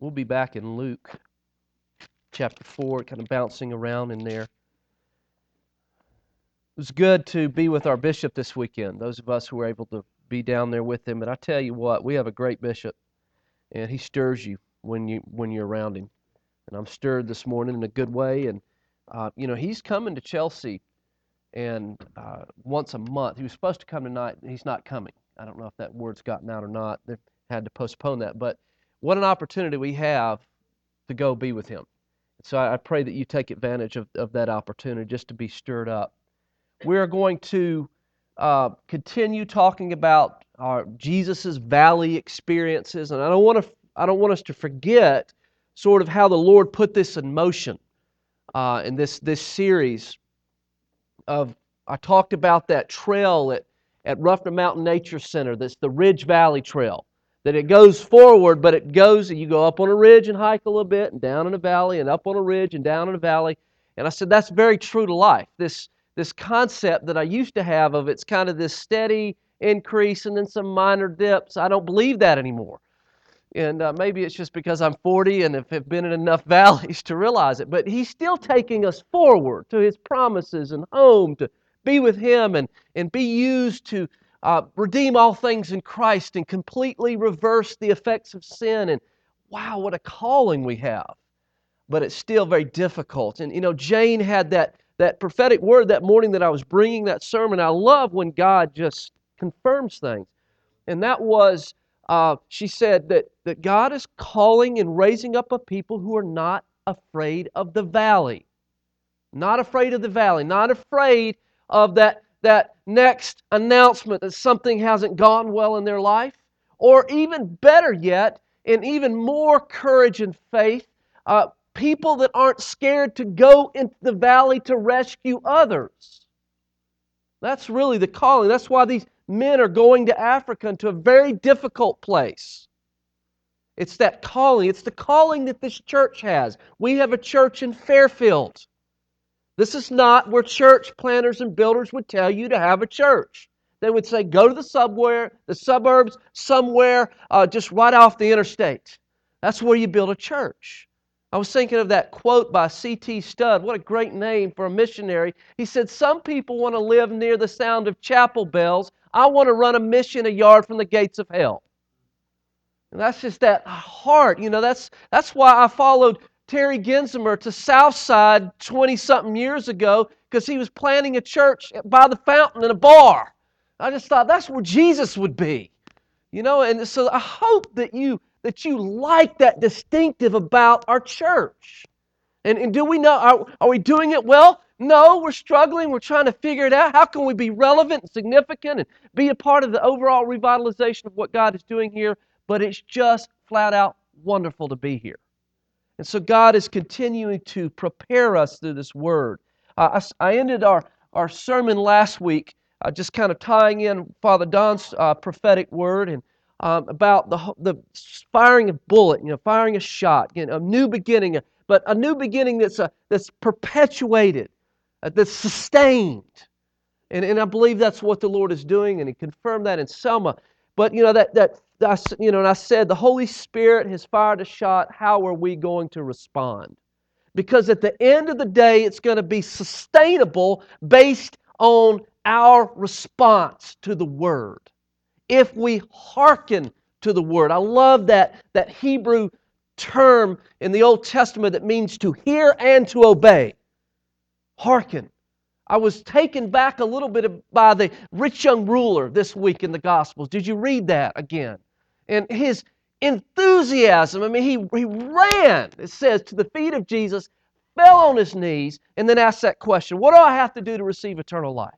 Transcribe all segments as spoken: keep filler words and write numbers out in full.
We'll be back in Luke chapter four, kind of bouncing around in there. It was good to be with our bishop this weekend, those of us who were able to be down there with him. And I tell you what, we have a great bishop, and he stirs you when, you, when you're around him. And I'm stirred this morning in a good way. And, uh, you know, he's coming to Chelsea and uh, once a month. He was supposed to come tonight, and he's not coming. I don't know if that word's gotten out or not. They've had to postpone that. But what an opportunity we have to go be with him. So I pray that you take advantage of, of that opportunity just to be stirred up. We are going to uh, continue talking about our Jesus's valley experiences, and I don't want to I don't want us to forget sort of how the Lord put this in motion uh, in this this series. Of I talked about that trail at at Ruffner Mountain Nature Center. That's the Ridge Valley Trail. That it goes forward, but it goes, you go up on a ridge and hike a little bit, and down in a valley, and up on a ridge and down in a valley. And I said, that's very true to life. This, this concept that I used to have of it's kind of this steady increase and then some minor dips, I don't believe that anymore. And uh, maybe it's just because I'm forty and have been in enough valleys to realize it. But He's still taking us forward to His promises and home, to be with Him and, and be used to Uh, redeem all things in Christ and completely reverse the effects of sin. And wow, what a calling we have. But it's still very difficult. And you know, Jane had that, that prophetic word that morning that I was bringing that sermon. I love when God just confirms things. And that was, uh, she said that, that God is calling and raising up a people who are not afraid of the valley. Not afraid of the valley. Not afraid of that that next announcement that something hasn't gone well in their life, or even better yet, and even more courage and faith, uh, people that aren't scared to go into the valley to rescue others. That's really the calling. That's why these men are going to Africa, into a very difficult place. It's that calling. It's the calling that this church has. We have a church in Fairfield. This is not where church planners and builders would tell you to have a church. They would say, go to the subway, the suburbs, somewhere uh, just right off the interstate. That's where you build a church. I was thinking of that quote by C T Studd. What a great name for a missionary. He said, some people want to live near the sound of chapel bells. I want to run a mission a yard from the gates of hell. And that's just that heart. You know, that's, that's why I followed Terry Gensimer to Southside twenty-something years ago, because he was planning a church by the fountain in a bar. I just thought that's where Jesus would be. You know, and so I hope that you that you like that distinctive about our church. And, and do we know, are, are we doing it well? No, we're struggling. We're trying to figure it out. How can we be relevant and significant and be a part of the overall revitalization of what God is doing here? But it's just flat out wonderful to be here. And so God is continuing to prepare us through this Word. Uh, I, I ended our, our sermon last week uh, just kind of tying in Father Don's uh, prophetic word and um, about the, the firing a bullet, you know, firing a shot, you know, a new beginning, but a new beginning that's, a, that's perpetuated, uh, that's sustained. And, and I believe that's what the Lord is doing, and He confirmed that in Selma. But, you know, that, that I, you know, and I said, the Holy Spirit has fired a shot. How are we going to respond? Because at the end of the day, it's going to be sustainable based on our response to the Word. If we hearken to the Word. I love that, that Hebrew term in the Old Testament that means to hear and to obey. Hearken. I was taken back a little bit by the rich young ruler this week in the Gospels. Did you read that again? And his enthusiasm, I mean, he, he ran, it says, to the feet of Jesus, fell on his knees, and then asked that question, what do I have to do to receive eternal life?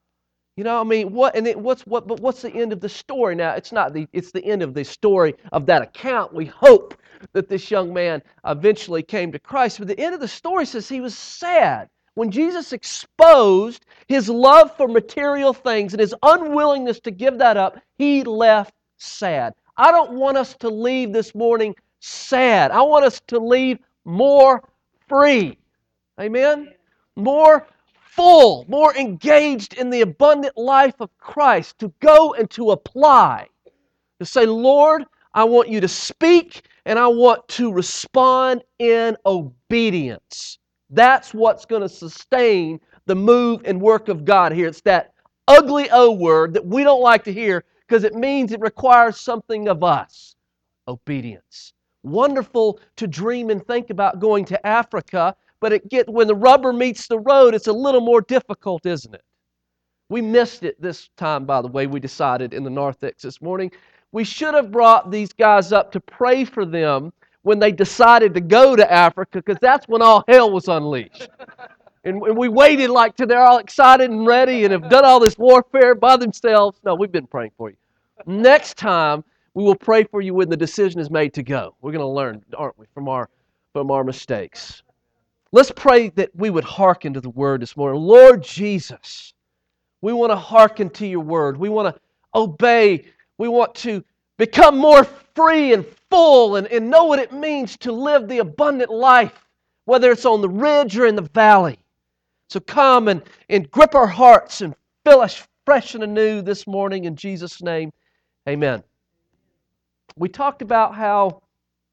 You know, I mean, what, and it, what's, what, but what's the end of the story? Now, it's not the, it's the end of the story of that account. We hope that this young man eventually came to Christ. But the end of the story says he was sad. When Jesus exposed His love for material things and His unwillingness to give that up, He left sad. I don't want us to leave this morning sad. I want us to leave more free. Amen? More full, more engaged in the abundant life of Christ, to go and to apply. To say, Lord, I want You to speak. and I want to respond in obedience. That's what's going to sustain the move and work of God here. It's that ugly O word that we don't like to hear because it means it requires something of us. Obedience. Wonderful to dream and think about going to Africa, but it get when the rubber meets the road, it's a little more difficult, isn't it? We missed it this time, by the way, we decided in the narthex this morning. We should have brought these guys up to pray for them when they decided to go to Africa, because that's when all hell was unleashed. And, and we waited like till they're all excited and ready and have done all this warfare by themselves. No, we've been praying for you. Next time, we will pray for you when the decision is made to go. We're going to learn, aren't we, from our, from our mistakes. Let's pray that we would hearken to the Word this morning. Lord Jesus, we want to hearken to your Word. We want to obey. We want to become more free and full and, and know what it means to live the abundant life, whether it's on the ridge or in the valley. So come and, and grip our hearts and fill us fresh and anew this morning in Jesus' name. Amen. We talked about how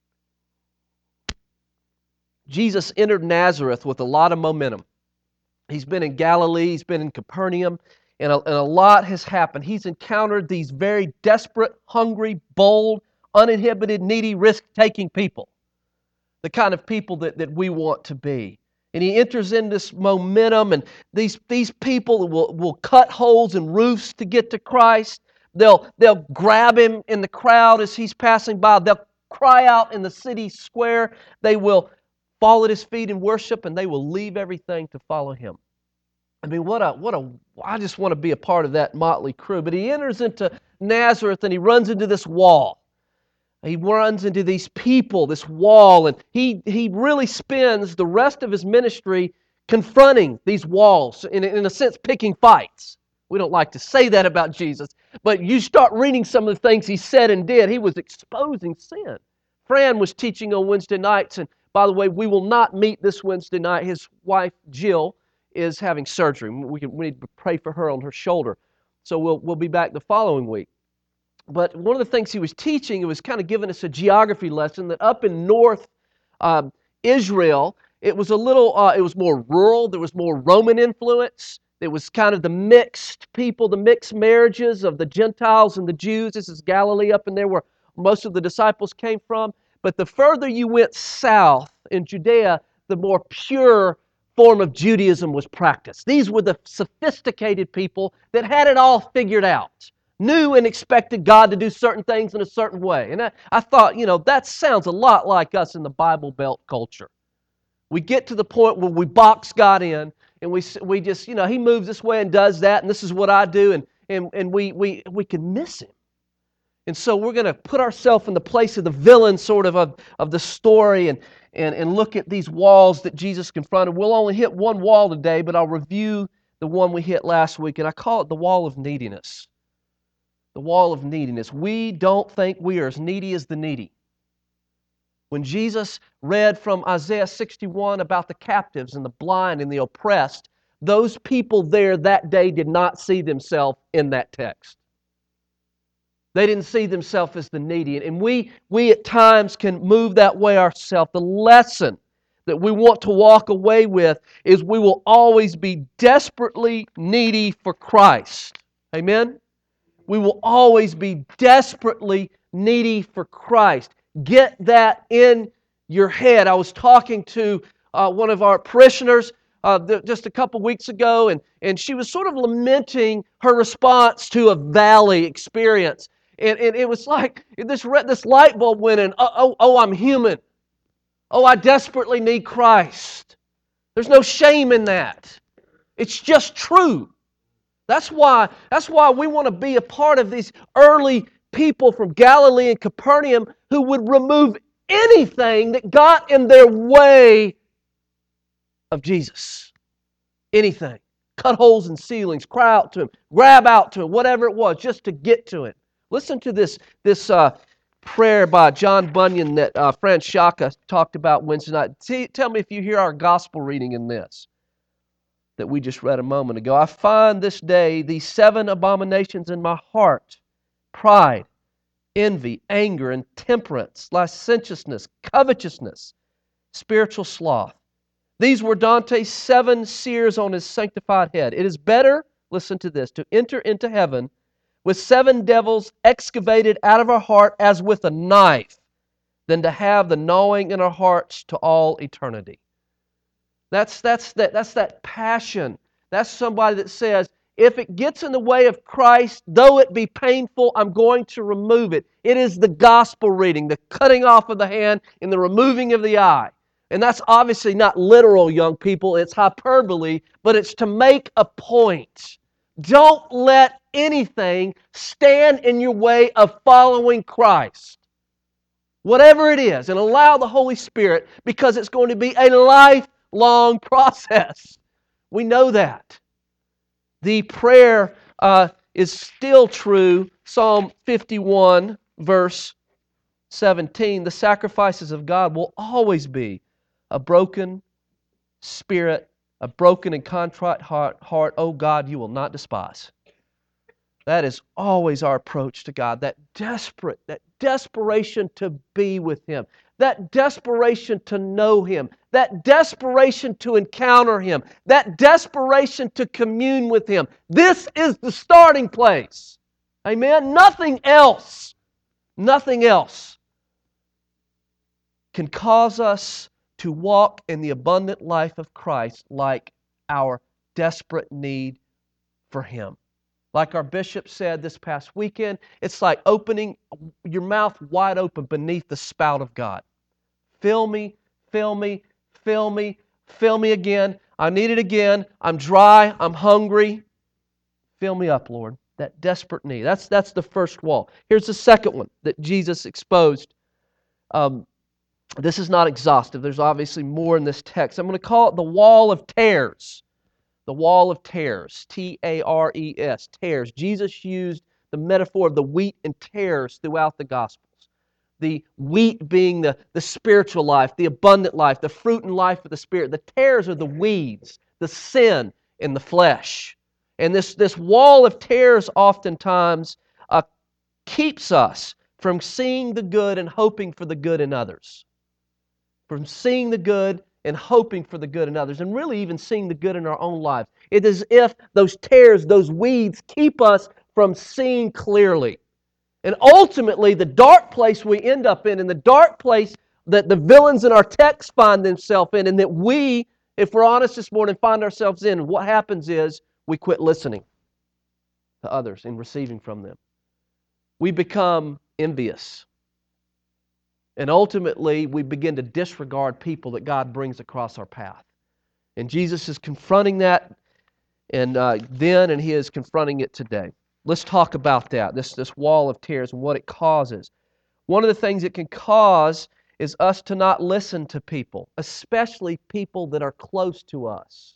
Jesus entered Nazareth with a lot of momentum. He's been in Galilee, he's been in Capernaum, and a, and a lot has happened. He's encountered these very desperate, hungry, bold, uninhibited, needy, risk-taking people. The kind of people that, that we want to be. And he enters in this momentum, and these, these people will, will cut holes in roofs to get to Christ. They'll, they'll grab him in the crowd as he's passing by. They'll cry out in the city square. They will fall at his feet and worship, and they will leave everything to follow him. I mean, what a, what a, I just want to be a part of that motley crew. But he enters into Nazareth, and he runs into this wall. He runs into these people, this wall, and he, he really spends the rest of his ministry confronting these walls, in, in a sense, picking fights. We don't like to say that about Jesus, but you start reading some of the things he said and did. He was exposing sin. Fran was teaching on Wednesday nights, and by the way, we will not meet this Wednesday night. His wife, Jill, is having surgery. We, can, we need to pray for her on her shoulder. So we'll, we'll be back the following week. But one of the things he was teaching, it was kind of giving us a geography lesson that up in north um, Israel, it was a little, uh, it was more rural. There was more Roman influence. There was kind of the mixed people, the mixed marriages of the Gentiles and the Jews. This is Galilee up in there where most of the disciples came from. But the further you went south in Judea, the more pure form of Judaism was practiced. These were the sophisticated people that had it all figured out. Knew and expected God to do certain things in a certain way. And I, I thought, you know, that sounds a lot like us in the Bible Belt culture. We get to the point where we box God in, and we we just, you know, He moves this way and does that, and this is what I do, and and, and we, we, we can miss Him. And so we're going to put ourselves in the place of the villain sort of of, of the story and, and, and look at these walls that Jesus confronted. We'll only hit one wall today, but I'll review the one we hit last week, and I call it the wall of neediness. The wall of neediness. We don't think we are as needy as the needy. When Jesus read from Isaiah sixty-one about the captives and the blind and the oppressed, those people there that day did not see themselves in that text. They didn't see themselves as the needy. And we, we at times can move that way ourselves. The lesson that we want to walk away with is we will always be desperately needy for Christ. Amen? We will always be desperately needy for Christ. Get that in your head. I was talking to uh, one of our parishioners uh, th- just a couple weeks ago, and, and she was sort of lamenting her response to a valley experience. And, and it was like this, this light bulb went in. Oh, oh, oh, I'm human. Oh, I desperately need Christ. There's no shame in that. It's just true. That's why, that's why we want to be a part of these early people from Galilee and Capernaum who would remove anything that got in their way of Jesus. Anything. Cut holes in ceilings, cry out to Him, grab out to Him, whatever it was, just to get to Him. Listen to this, this uh, prayer by John Bunyan that uh, Fran Shaka talked about Wednesday night. See, tell me if you hear our gospel reading in this that we just read a moment ago. I find this day these seven abominations in my heart: pride, envy, anger, intemperance, licentiousness, covetousness, spiritual sloth. These were Dante's seven seers on his sanctified head. It is better, listen to this, to enter into heaven with seven devils excavated out of our heart as with a knife than to have the gnawing in our hearts to all eternity. That's, that's, that, that's that passion. That's somebody that says, if it gets in the way of Christ, though it be painful, I'm going to remove it. It is the gospel reading, the cutting off of the hand and the removing of the eye. And that's obviously not literal, young people. It's hyperbole, but it's to make a point. Don't let anything stand in your way of following Christ. Whatever it is, and allow the Holy Spirit, because it's going to be a lifelong process. We know that. The prayer uh, is still true. Psalm fifty-one, verse seventeen. The sacrifices of God will always be a broken spirit, a broken and contrite heart, heart, oh God, you will not despise. That is always our approach to God. That desperate, that desperation to be with Him. That desperation to know Him. That desperation to encounter Him. That desperation to commune with Him. This is the starting place. Amen? Nothing else, nothing else can cause us to walk in the abundant life of Christ like our desperate need for Him. Like our bishop said this past weekend, it's like opening your mouth wide open beneath the spout of God. Fill me, fill me, fill me, fill me again. I need it again. I'm dry. I'm hungry. Fill me up, Lord. That desperate need. That's, that's the first wall. Here's the second one that Jesus exposed. Um, this is not exhaustive. There's obviously more in this text. I'm going to call it the wall of tares. The wall of tares, T A R E S, tares. Jesus used the metaphor of the wheat and tares throughout the Gospels. The wheat being the, the spiritual life, the abundant life, the fruit and life of the Spirit. The tares are the weeds, the sin in the flesh. And this, this wall of tares oftentimes uh, keeps us from seeing the good and hoping for the good in others. From seeing the good and hoping for the good in others, and really even seeing the good in our own lives. It is as if those tares, those weeds, keep us from seeing clearly. And ultimately, the dark place we end up in, and the dark place that the villains in our text find themselves in, and that we, if we're honest this morning, find ourselves in, what happens is we quit listening to others and receiving from them. We become envious. And ultimately, we begin to disregard people that God brings across our path. And Jesus is confronting that and uh, then, and He is confronting it today. Let's talk about that, this, this wall of tares and what it causes. One of the things it can cause is us to not listen to people, especially people that are close to us.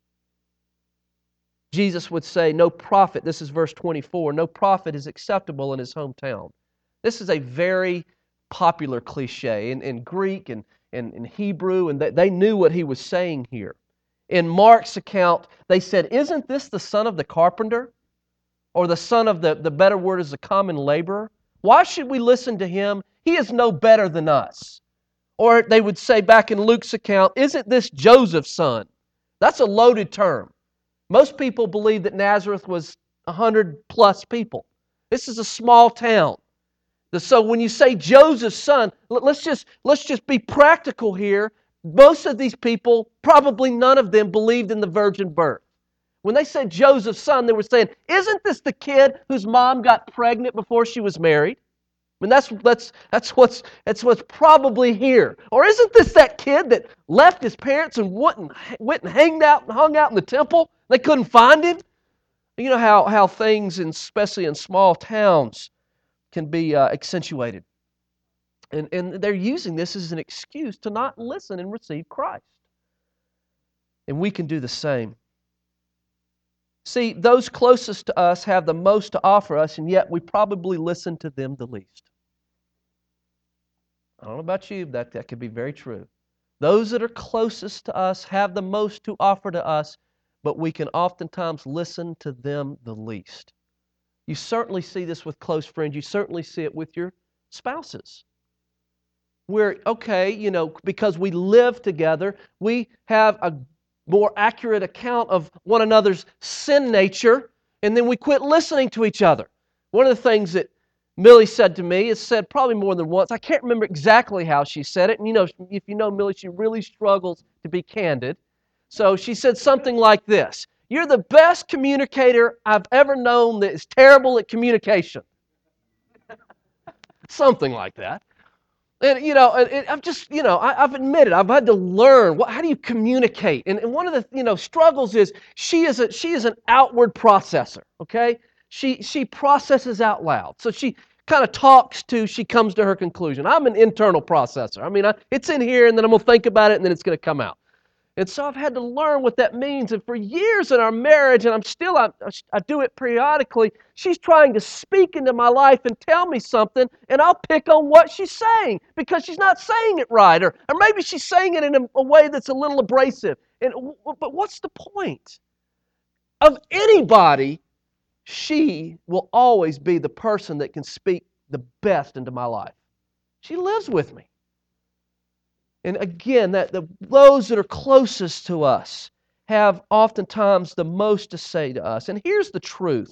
Jesus would say, no prophet, this is verse twenty-four, no prophet is acceptable in his hometown. This is a very popular cliche in, in Greek and in, in Hebrew, and they, they knew what he was saying here. In Mark's account, they said, isn't this the son of the carpenter? Or the son of the, the better word is the common laborer? Why should we listen to him? He is no better than us. Or they would say back in Luke's account, isn't this Joseph's son? That's a loaded term. Most people believe that Nazareth was one hundred plus people. This is a small town. So when you say Joseph's son, let's just, let's just be practical here. Most of these people, probably none of them believed in the virgin birth. When they said Joseph's son, they were saying, isn't this the kid whose mom got pregnant before she was married? I mean, that's, that's, that's, what's, that's what's probably here. Or isn't this that kid that left his parents and went and, went and hanged out and hung out in the temple? They couldn't find him? You know how, how things, in, especially in small towns, can be uh, accentuated. And, and they're using this as an excuse to not listen and receive Christ. And we can do the same. See, those closest to us have the most to offer us, and yet we probably listen to them the least. I don't know about you, but that, that could be very true. Those that are closest to us have the most to offer to us, but we can oftentimes listen to them the least. You certainly see this with close friends. You certainly see it with your spouses. Where, okay, you know, because we live together, we have a more accurate account of one another's sin nature, and then we quit listening to each other. One of the things that Millie said to me, is said probably more than once, I can't remember exactly how she said it, and you know, if you know Millie, she really struggles to be candid. So she said something like this: "You're the best communicator I've ever known that is terrible at communication." Something like that. And, you know, and, and I'm just, you know, I, I've admitted, I've had to learn, what, how do you communicate? And, and one of the, you know, struggles is she is a, she is an outward processor, okay? She, she processes out loud. So she kind of talks to, she comes to her conclusion. I'm an internal processor. I mean, I, it's in here, and then I'm going to think about it, and then it's going to come out. And so I've had to learn what that means. And for years in our marriage, and I'm still, I, I do it periodically, she's trying to speak into my life and tell me something, and I'll pick on what she's saying because she's not saying it right. Or, or maybe she's saying it in a, a way that's a little abrasive. And, but what's the point? Of anybody, she will always be the person that can speak the best into my life. She lives with me. And again, that the, those that are closest to us have oftentimes the most to say to us. And here's the truth.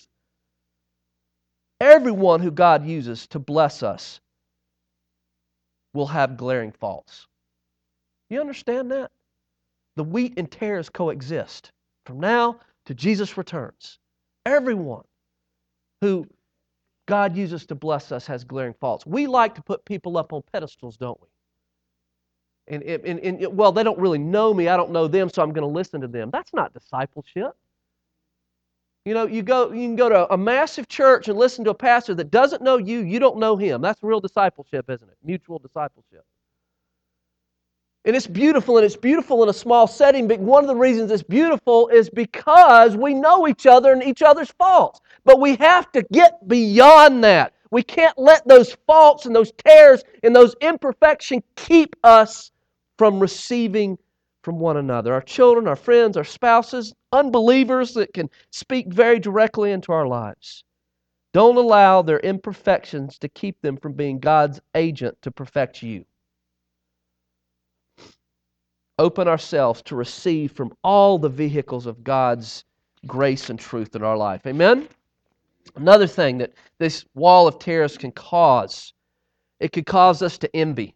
Everyone who God uses to bless us will have glaring faults. You understand that? The wheat and tares coexist from now to Jesus returns. Everyone who God uses to bless us has glaring faults. We like to put people up on pedestals, don't we? And, and, and, well, they don't really know me, I don't know them, so I'm going to listen to them. That's not discipleship. You know, you go, you can go to a massive church and listen to a pastor that doesn't know you, you don't know him. That's real discipleship, isn't it? Mutual discipleship. And it's beautiful, and it's beautiful in a small setting, but one of the reasons it's beautiful is because we know each other and each other's faults. But we have to get beyond that. We can't let those faults and those tears and those imperfections keep us from receiving from one another. Our children, our friends, our spouses, unbelievers that can speak very directly into our lives. Don't allow their imperfections to keep them from being God's agent to perfect you. Open ourselves to receive from all the vehicles of God's grace and truth in our life. Amen? Another thing that this wall of tears can cause, it could cause us to envy.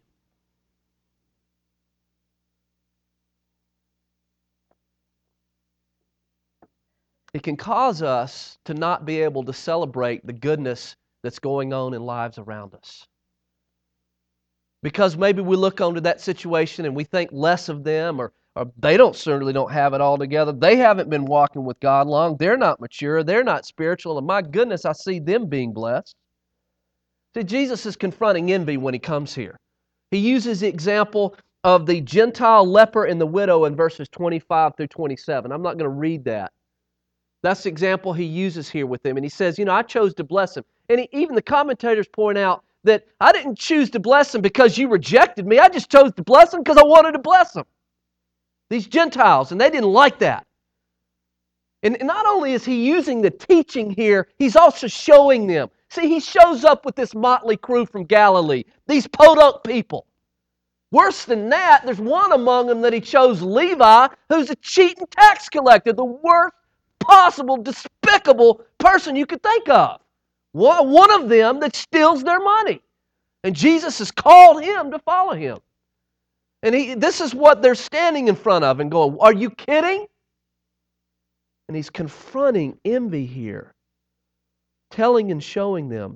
It can cause us to not be able to celebrate the goodness that's going on in lives around us. Because maybe we look onto that situation and we think less of them, or, or they don't certainly don't have it all together. They haven't been walking with God long. They're not mature. They're not spiritual. And my goodness, I see them being blessed. See, Jesus is confronting envy when He comes here. He uses the example of the Gentile leper and the widow in verses twenty-five through twenty-seven. I'm not going to read that. That's the example He uses here with them. And He says, you know, I chose to bless him. And he, even the commentators point out that I didn't choose to bless them because you rejected me. I just chose to bless them because I wanted to bless them. These Gentiles, and they didn't like that. And not only is He using the teaching here, He's also showing them. See, He shows up with this motley crew from Galilee, these podunk people. Worse than that, there's one among them that He chose, Levi, who's a cheating tax collector, the worst possible, despicable person you could think of. One of them that steals their money. And Jesus has called him to follow Him. And he, this is what they're standing in front of and going, are you kidding? And He's confronting envy here, telling and showing them,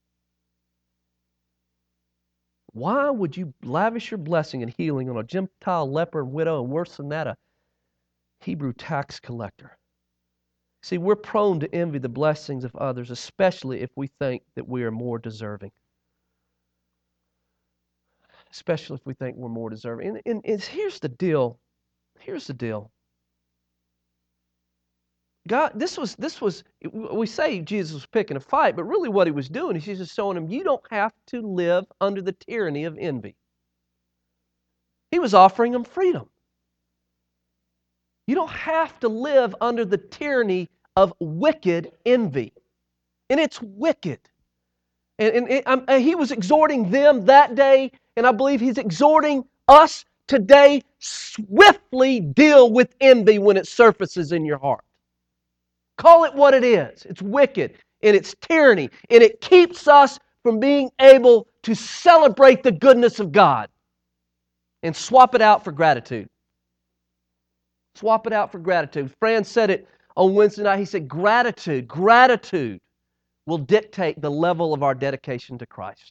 why would you lavish your blessing and healing on a Gentile leper and widow, and worse than that, a Hebrew tax collector? See, we're prone to envy the blessings of others, especially if we think that we are more deserving. Especially if we think we're more deserving. And, and, and here's the deal. Here's the deal. God, this was, this was, we say Jesus was picking a fight, but really what He was doing is He's just showing them, you don't have to live under the tyranny of envy. He was offering them freedom. You don't have to live under the tyranny of wicked envy. And it's wicked. And, and, and, um, and he was exhorting them that day, and I believe he's exhorting us today. Swiftly deal with envy when it surfaces in your heart. Call it what it is. It's wicked, and it's tyranny, and it keeps us from being able to celebrate the goodness of God and swap it out for gratitude. Swap it out for gratitude. Fran said it on Wednesday night. He said, gratitude, gratitude will dictate the level of our dedication to Christ.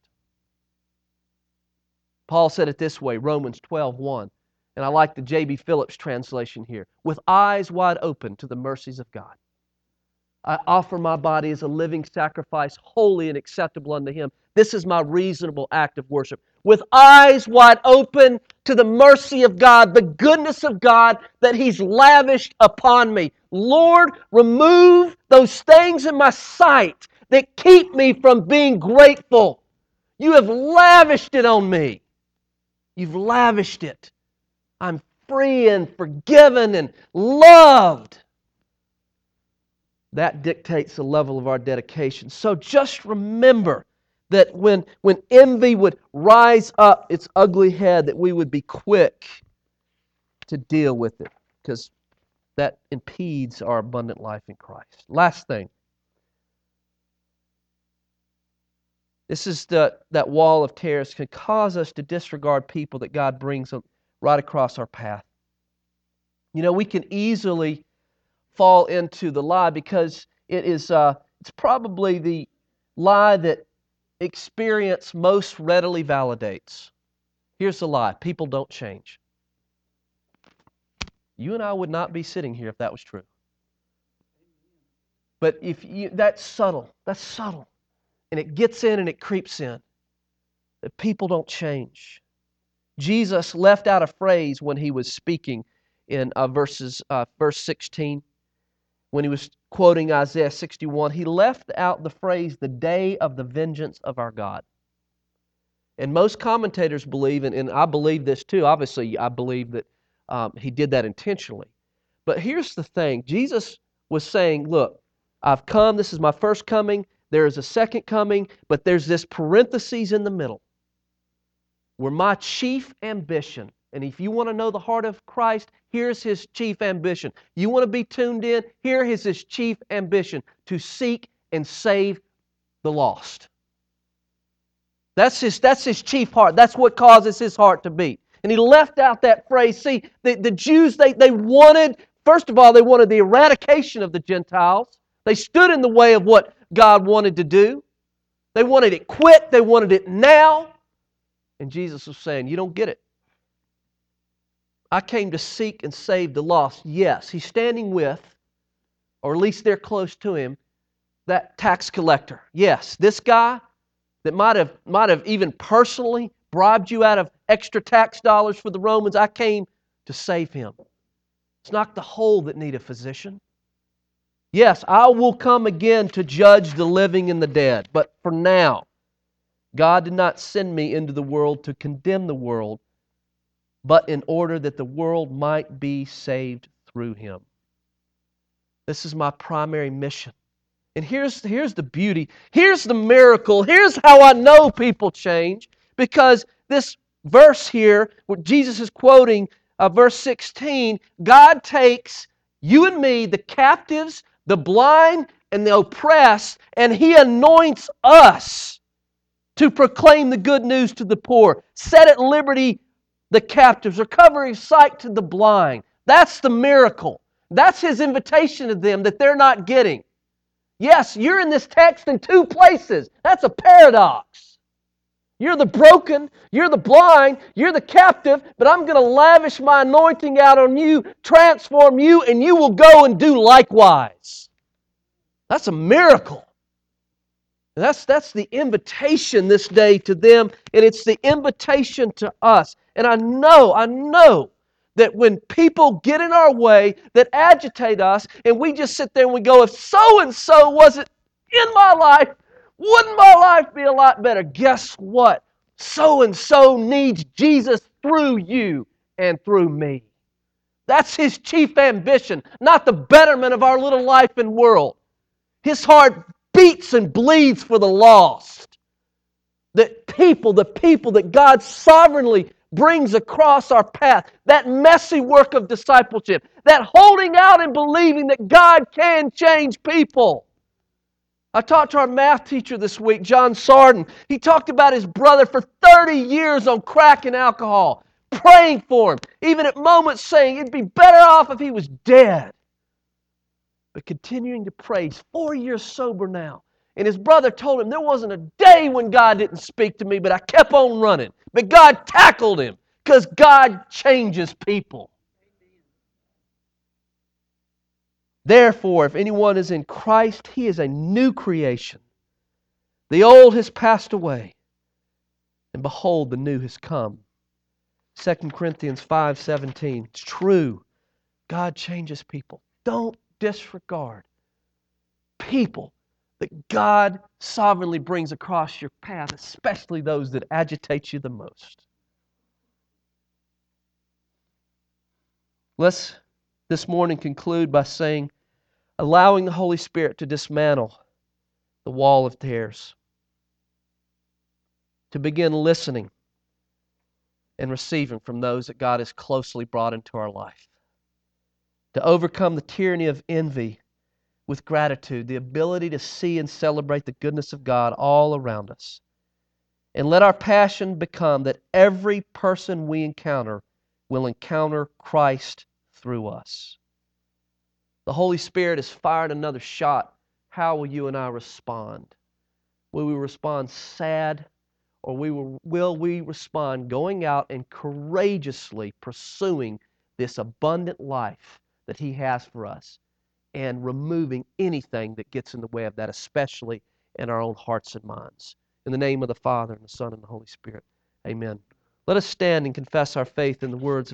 Paul said it this way, Romans twelve one, and I like the J B Phillips translation here, with eyes wide open to the mercies of God. I offer my body as a living sacrifice, holy and acceptable unto Him. This is my reasonable act of worship. With eyes wide open to the mercy of God, the goodness of God that He's lavished upon me. Lord, remove those things in my sight that keep me from being grateful. You have lavished it on me. You've lavished it. I'm free and forgiven and loved. That dictates the level of our dedication. So just remember that when, when envy would rise up its ugly head, that we would be quick to deal with it, because that impedes our abundant life in Christ. Last thing. This is the, that wall of terrors can cause us to disregard people that God brings right across our path. You know, we can easily fall into the lie because it is uh, it's probably the lie that experience most readily validates. Here's the lie. People don't change. You and I would not be sitting here if that was true. But if you, that's subtle. That's subtle. And it gets in and it creeps in. That people don't change. Jesus left out a phrase when He was speaking in uh, verses uh, verse sixteen. When He was quoting Isaiah sixty-one, He left out the phrase, the day of the vengeance of our God. And most commentators believe, and, and I believe this too, obviously I believe that um, He did that intentionally. But here's the thing, Jesus was saying, look, I've come, this is my first coming, there is a second coming, but there's this parenthesis in the middle where my chief ambition, and if you want to know the heart of Christ, here's His chief ambition. You want to be tuned in? Here is His chief ambition, to seek and save the lost. That's His, that's his chief heart. That's what causes His heart to beat. And He left out that phrase. See, the, the Jews, they, they wanted, first of all, they wanted the eradication of the Gentiles. They stood in the way of what God wanted to do. They wanted it quit. They wanted it now. And Jesus was saying, you don't get it. I came to seek and save the lost. Yes, He's standing with, or at least they're close to Him, that tax collector. Yes, this guy that might have, might have even personally bribed you out of extra tax dollars for the Romans, I came to save him. It's not the whole that need a physician. Yes, I will come again to judge the living and the dead, but for now, God did not send me into the world to condemn the world, but in order that the world might be saved through Him. This is my primary mission. And here's, here's the beauty. Here's the miracle. Here's how I know people change. Because this verse here, where Jesus is quoting uh, verse sixteen, God takes you and me, the captives, the blind, and the oppressed, and He anoints us to proclaim the good news to the poor, set at liberty the captives, recovering sight to the blind. That's the miracle. That's His invitation to them that they're not getting. Yes, you're in this text in two places. That's a paradox. You're the broken, you're the blind, you're the captive, but I'm going to lavish my anointing out on you, transform you, and you will go and do likewise. That's a miracle. And that's, that's the invitation this day to them, and it's the invitation to us. And I know, I know that when people get in our way, that agitate us, and we just sit there and we go, if so-and-so wasn't in my life, wouldn't my life be a lot better? Guess what? So-and-so needs Jesus through you and through me. That's His chief ambition, not the betterment of our little life and world. His heart beats and bleeds for the lost. That people, the people that God sovereignly brings across our path, that messy work of discipleship, that holding out and believing that God can change people. I talked to our math teacher this week, John Sarden. He talked about his brother for thirty years on crack and alcohol, praying for him, even at moments saying it'd be better off if he was dead. But continuing to pray. He's four years sober now. And his brother told him, there wasn't a day when God didn't speak to me, but I kept on running. But God tackled him because God changes people. Therefore, if anyone is in Christ, he is a new creation. The old has passed away, and behold, the new has come. Second Corinthians five seventeen. It's true. God changes people. Don't disregard people that God sovereignly brings across your path, especially those that agitate you the most. Let's this morning conclude by saying, allowing the Holy Spirit to dismantle the wall of tares, to begin listening and receiving from those that God has closely brought into our life, to overcome the tyranny of envy with gratitude, the ability to see and celebrate the goodness of God all around us. And let our passion become that every person we encounter will encounter Christ through us. The Holy Spirit has fired another shot. How will you and I respond? Will we respond sad, or we will, will we respond going out and courageously pursuing this abundant life that He has for us and removing anything that gets in the way of that, especially in our own hearts and minds? In the name of the Father, and the Son, and the Holy Spirit. Amen. Let us stand and confess our faith in the words of